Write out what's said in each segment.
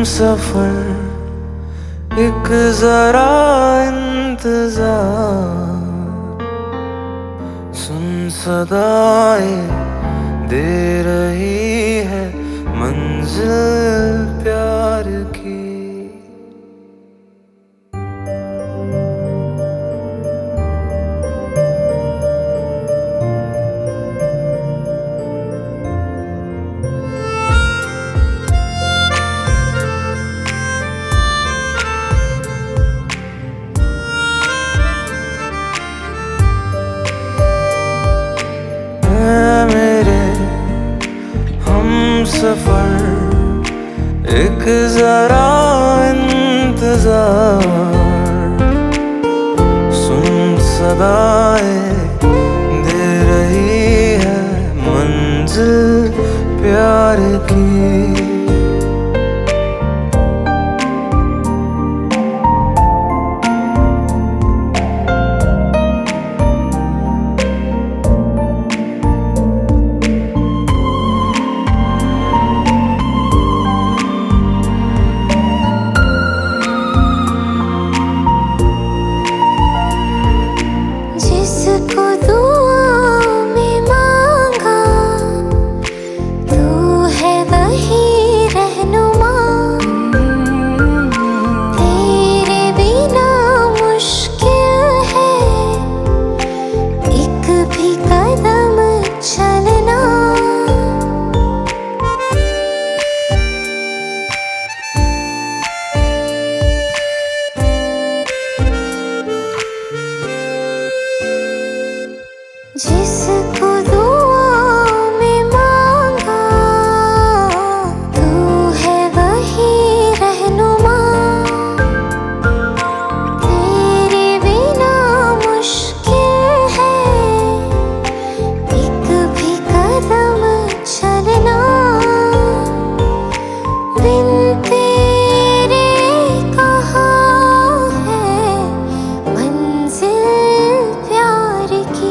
सफर एक जरा इंतजार, सुन सदाएं दे रही है मंजिल प्यार की। सफर एक जरा इंतजार, सुन सदाएं दे रही है मंजिल प्यार की। जिसको दुआ में मांगा तू है वही रहनुमा, तेरे बिना मुश्किल है एक भी कदम चलना। बिन तेरे कहाँ है मंजिल प्यार की।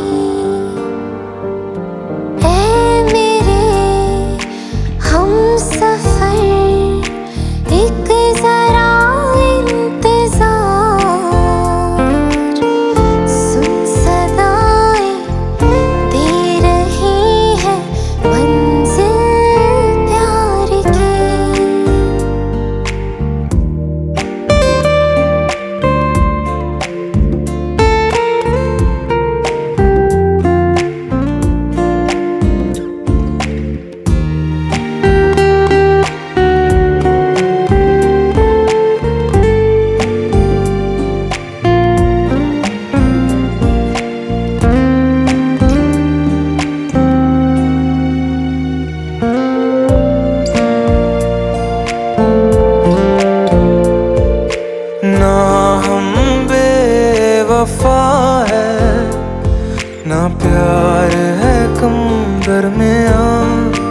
ना प्यार है कम दरमियां,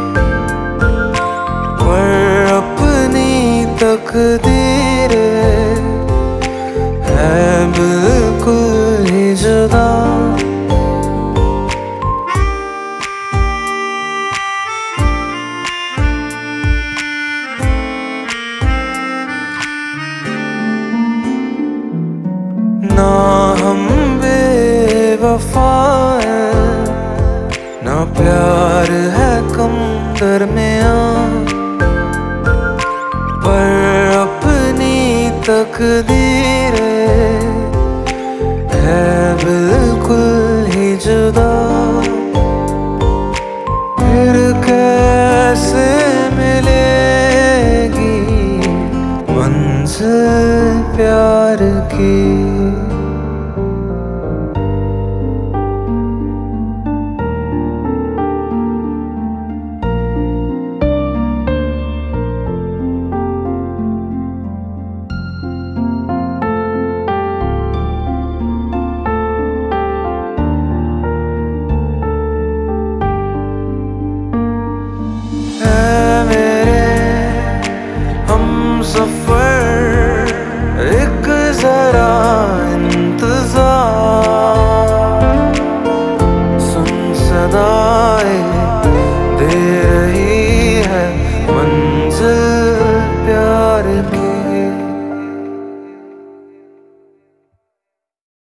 पर अपनी तकदीर है बिल्कुल ही जुदा। ना हम बेवफा ना प्यार है कम दरमियां, पर अपनी तकदीर है बिल्कुल ही जुदा। फिर कैसे मिलेगी मंजिल